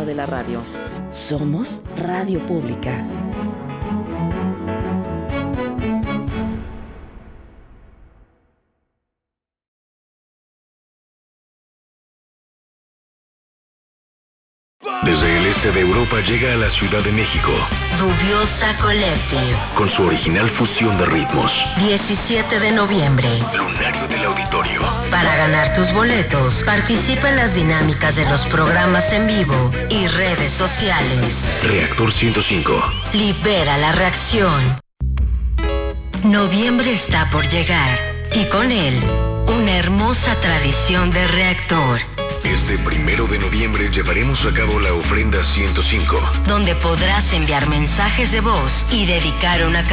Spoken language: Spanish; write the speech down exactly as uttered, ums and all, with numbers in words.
fenómeno de la radio. Somos Radio Pública. Desde el este de Europa llega a la Ciudad de México Dubiosa Collective, con su original fusión de ritmos. diecisiete de noviembre. Lunario del Auditorio. Para ganar tus boletos, participa en las dinámicas de los programas en vivo y redes sociales. Reactor ciento cinco. Libera la reacción. Noviembre está por llegar y con él una hermosa tradición de Reactor. Este primero de noviembre llevaremos a cabo la ofrenda ciento cinco, donde podrás enviar mensajes de voz y dedicar una